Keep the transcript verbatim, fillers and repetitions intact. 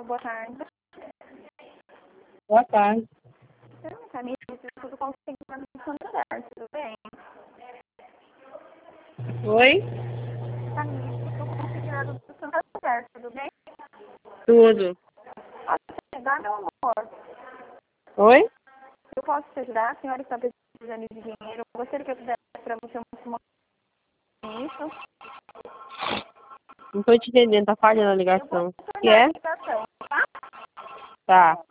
boa tarde. Boa tarde. Camila, tudo conseguindo no Santander, tudo bem? Oi? Camila, tudo conseguindo no Santander, tudo bem? Tudo. Posso te ajudar, meu amor? Oi? Eu posso te ajudar? A senhora está precisando de dinheiro. Eu gostaria que eu fizesse para você uma isso. Não tô te entendendo, tá falhando a ligação. Eu vou te Que é? a ligação, tá? Tá.